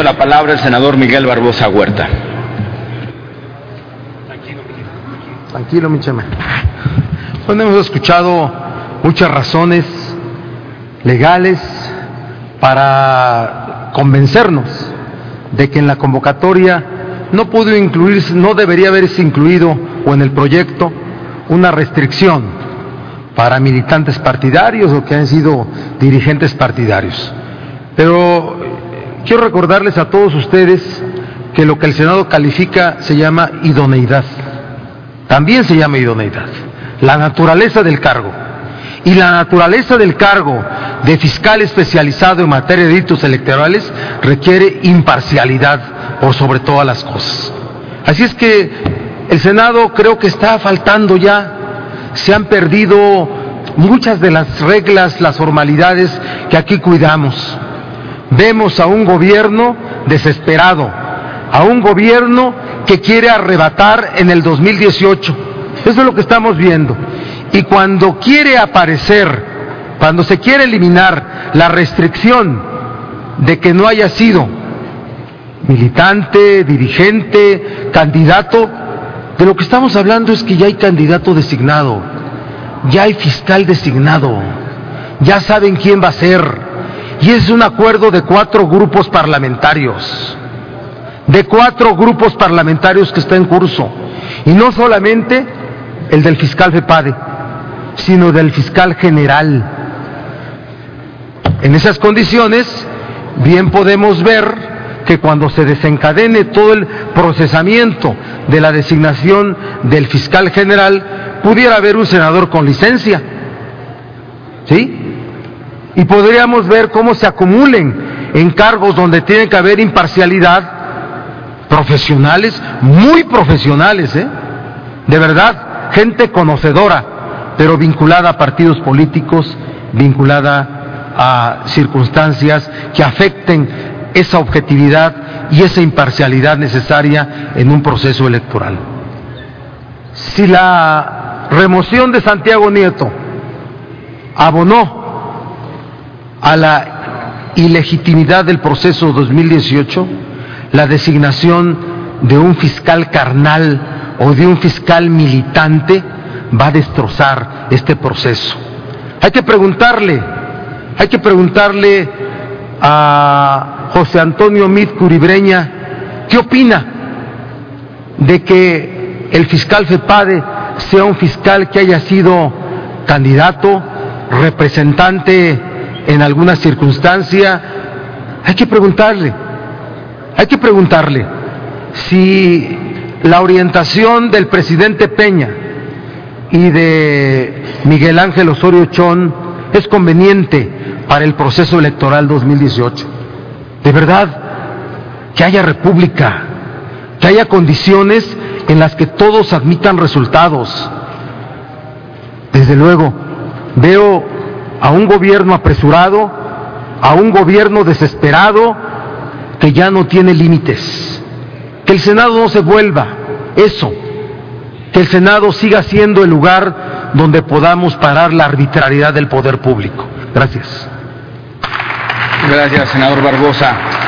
la palabra el senador Miguel Barbosa Huerta. Tranquilo, mi chama. Bueno, hemos escuchado muchas razones legales para convencernos de que en la convocatoria no pudo incluirse, no debería haberse incluido, o en el proyecto, una restricción para militantes partidarios o que han sido dirigentes partidarios. Pero quiero recordarles a todos ustedes que lo que el Senado califica se llama idoneidad. También se llama idoneidad, la naturaleza del cargo. Y la naturaleza del cargo de fiscal especializado en materia de delitos electorales requiere imparcialidad por sobre todas las cosas. Así es que el Senado creo que está faltando ya, se han perdido muchas de las reglas, las formalidades que aquí cuidamos. Vemos a un gobierno desesperado, a un gobierno que quiere arrebatar en el 2018. Eso es lo que estamos viendo. Y cuando quiere aparecer, cuando se quiere eliminar la restricción de que no haya sido militante, dirigente, candidato, de lo que estamos hablando es que ya hay candidato designado, ya hay fiscal designado, ya saben quién va a ser, y es un acuerdo de 4 grupos parlamentarios, que está en curso, y no solamente el del fiscal FEPADE, sino del fiscal general. En esas condiciones, bien podemos ver que cuando se desencadene todo el procesamiento de la designación del fiscal general, pudiera haber un senador con licencia, ¿sí? Y podríamos ver cómo se acumulen en cargos donde tiene que haber imparcialidad, profesionales, muy profesionales, de verdad, gente conocedora, pero vinculada a partidos políticos, vinculada a circunstancias que afecten esa objetividad y esa imparcialidad necesaria en un proceso electoral. Si la remoción de Santiago Nieto abonó a la ilegitimidad del proceso 2018, la designación de un fiscal carnal o de un fiscal militante va a destrozar este proceso. Hay que preguntarle a José Antonio Meade Curibreña, ¿qué opina de que el fiscal FEPADE sea un fiscal que haya sido candidato, representante en alguna circunstancia? Hay que preguntarle si la orientación del presidente Peña y de Miguel Ángel Osorio Chong es conveniente para el proceso electoral 2018. De verdad, que haya república, que haya condiciones en las que todos admitan resultados. Desde luego, veo a un gobierno apresurado, a un gobierno desesperado que ya no tiene límites. Que el Senado no se vuelva eso, que el Senado siga siendo el lugar donde podamos parar la arbitrariedad del poder público. Gracias. Gracias, senador Barbosa.